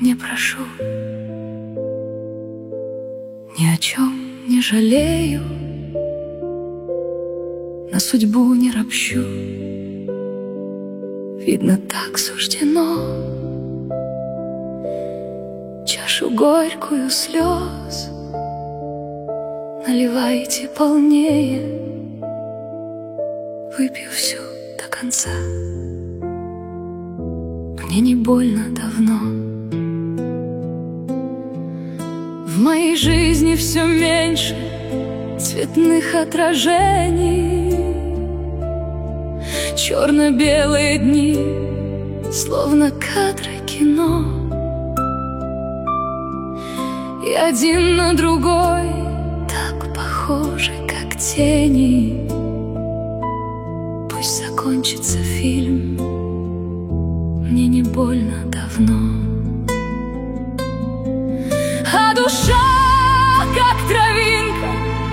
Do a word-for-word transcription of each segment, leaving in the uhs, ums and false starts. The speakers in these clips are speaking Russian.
не прошу, ни о чем не жалею, на судьбу не ропщу. Видно, так суждено. Чашу горькую слез наливайте полнее, выпью всю до конца. Мне не больно давно. В моей жизни все меньше цветных отражений. Черно-белые дни, словно кадры кино, и один на другой так похожи, как тени. Пусть закончится фильм, мне не больно давно. А душа, как травинка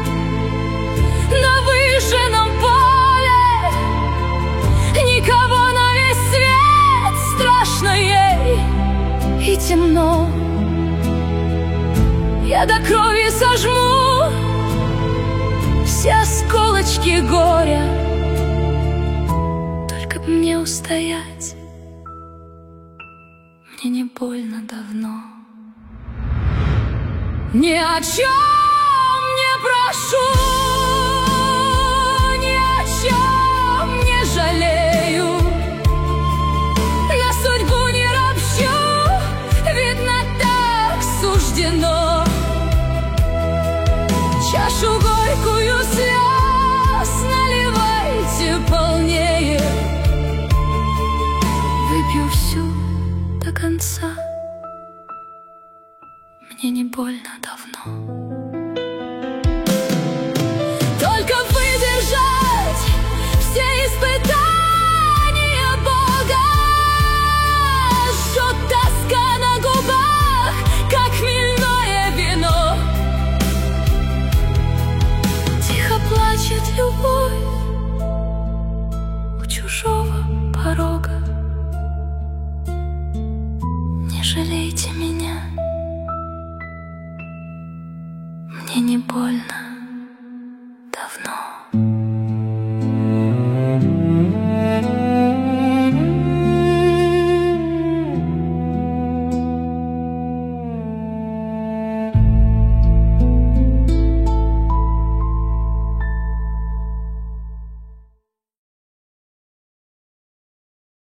на выжженном поле, никого на весь свет, страшно ей и темно. Я до крови сожму все осколочки горя, только б мне устоять, мне не больно давно. Ни о чем не прошу, ни о чем не жалею, на судьбу не ропщу, видно, так суждено. Чашу горькую слез наливайте полнее, выпью всю до конца. Мне не больно давно. Только выдержать все испытания Бога, жжет тоска на губах, как хмельное вино. Тихо плачет любовь у чужого порога. Не жалейте меня, мне не больно давно.